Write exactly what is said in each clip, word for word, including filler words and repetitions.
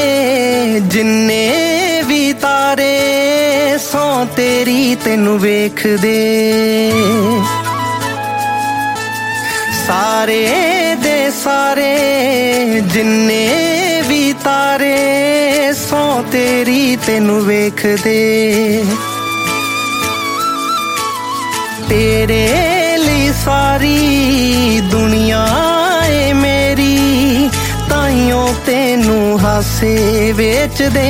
जिन्ने भी तारे सौ तेरी तेनू वेखदे सारे दे सारे जिन्ने भी तारे सौ तेरी तेनू वेखदे तेरे लिए सारी दुनिया है मेरी ताइयों तेनू हासे वेच दे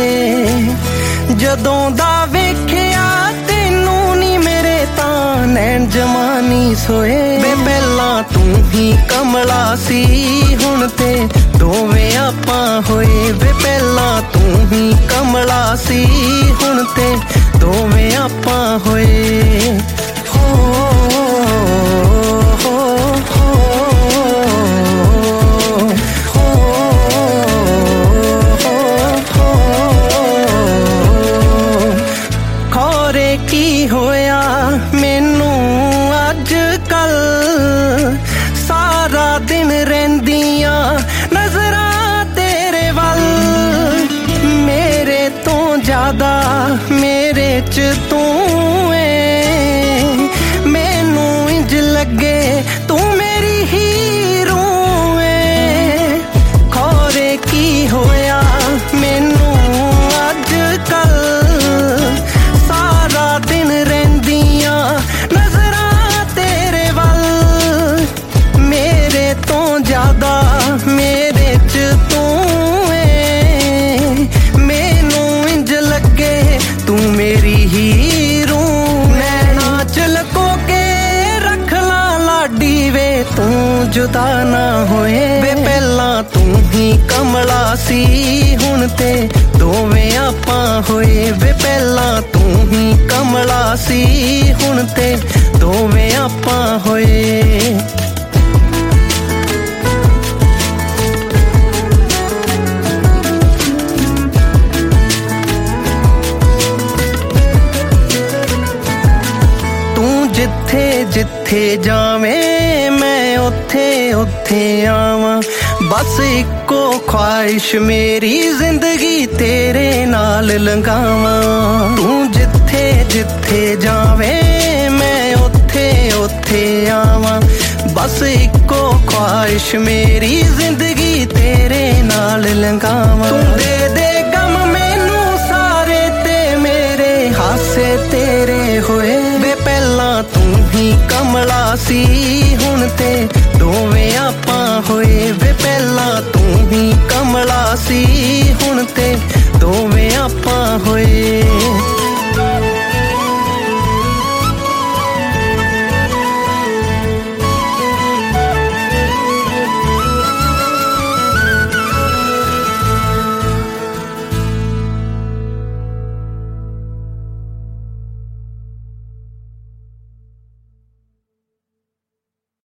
जदों दा वेखिया तेनू नी मेरे तां नैन जमानी सोए वे पहला तू ही कमला सी हुण ते दोवें आपां होए वे पहला तू ही कमला सी हुण ते दोवें आपां होए हो हो हो खौरे की होया मैनू अज कल सारा दिन रहिंदियां नजरां तेरे वल मेरे तो ज्यादा मेरे च तू है मैनू इंज लगे तू मेरी हीरो है खौरे की होया मैनू अज कल सारा दिन रहिंदियां नजरां तेरे वल मेरे तो ज्यादा मेरे च तू है मैनू इंज लगे तू मेरी हीरो नैना चलको के रख ला लाडी वे तू जुदा ना होए वे पहला तू ही कमला सी हुण ते दोवें आपां होए वे पहला तू ही कमला सी हुण ते दोवें आपां होए जिथे जिथे जावें मैं उथे उथे आवां बस इको ख्वाहिश मेरी जिंदगी तेरे नाल लंघावां तू जिथे जिथे जावें मैं उथे उथे आवां बस इको ख्वाहिश मेरी जिंदगी तेरे नाल लंघावां तू दे दे गम मैनू सारे ते मेरे हासे तेरे होए वे पहला तू ही कमला सी हुण ते दोवें आपां होए वे पहला तू ही कमला सी हुण ते दोवें आपां होए